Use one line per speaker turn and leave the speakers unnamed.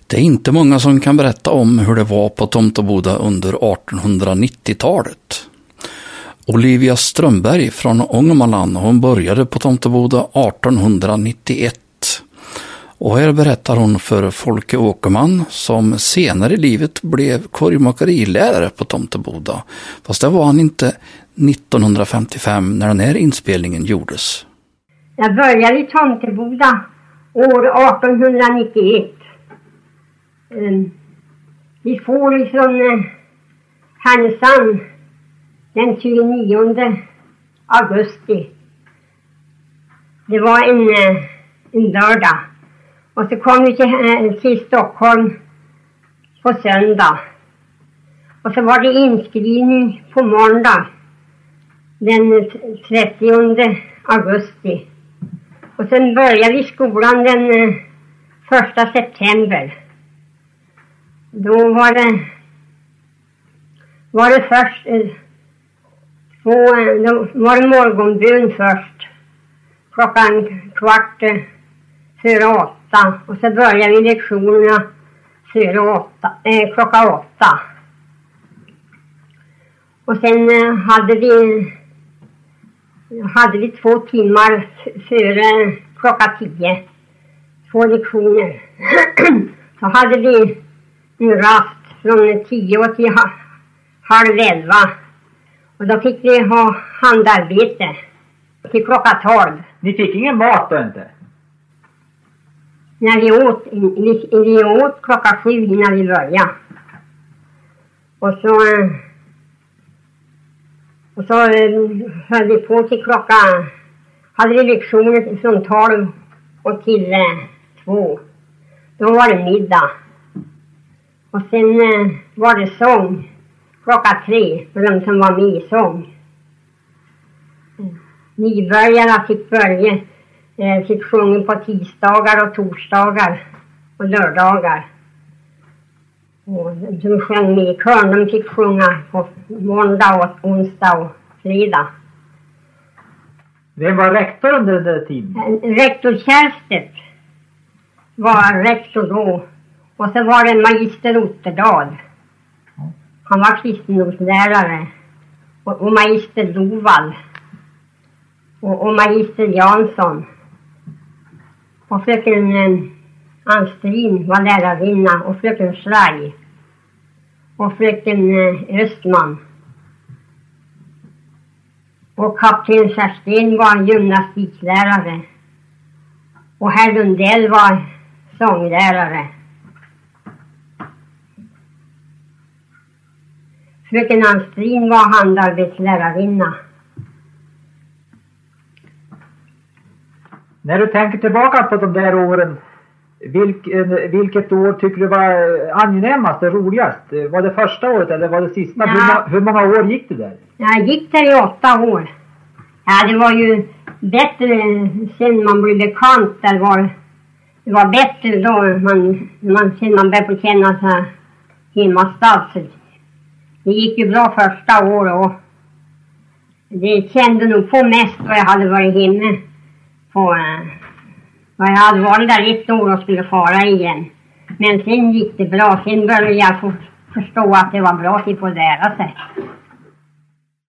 Det är inte många som kan berätta om hur det var på Tomteboda under 1890-talet. Olivia Strömberg från Ångermanland, hon började på Tomteboda 1891. Och här berättar hon för Folke Åkerman som senare i livet blev korgmakarilärare på Tomteboda. Fast det var han inte 1955 när den här inspelningen gjordes.
Jag började i Tomteboda år 1891. Vi får ifrån Härnösand den 29 augusti. Det var en lördag. Och så kom vi till Stockholm på söndag. Och så var det inskrivning på måndag den 30 augusti. Och sen började vi skolan den 1 september. Då var det först då var det morgonbön först. Klockan 7:15. Och så började vi lektionerna klockan 8. Och sen hade vi 2 timmar före klockan 10. 2 lektioner. Så hade vi en rast från 10 till 10:30. Och då fick vi ha handarbete till klockan 12.
Ni fick ingen mat då inte?
När vi åt klockan 7 innan vi började. Och så höll vi på till klockan, hade vi lektioner från 12 och till 2. Då var det middag. Och sen var det sång klockan 3 för de som var med i sång. Nybörjarna fick sjunga på tisdagar och torsdagar och lördagar. Och de som sjöng med i körn, de fick sjunga på måndag och onsdag och fredag.
Vem var rektor under den där tiden?
Rektor Kärstedt var rektor då. Och så var det magister Otterdal. Han var kristendomslärare. Och magister Dovall. Och magister Jansson. Och fröken Anstrin var lärarinna. Och fröken Schraj. Och fröken Östman. Och kapten Kerstin var gymnastiklärare. Och herr Lundell var sånglärare. Fröken Anstrin var handarbetslärarinna.
När du tänker tillbaka på de där åren, vilket år tycker du var angenämast och roligast? Var det första året eller var det sista? Ja. Hur många år gick du där?
Jag gick där i 8 år. Ja, det var ju bättre sen man blev bekant. Det var bättre då sen man började känna sig hemmastad. Det gick ju bra första året och det kände nog på mest vad jag hade varit hemma på. Jag hade varit där 1 år och skulle fara igen. Men sen gick det bra. Sen började jag förstå att det var bra att få lära sig.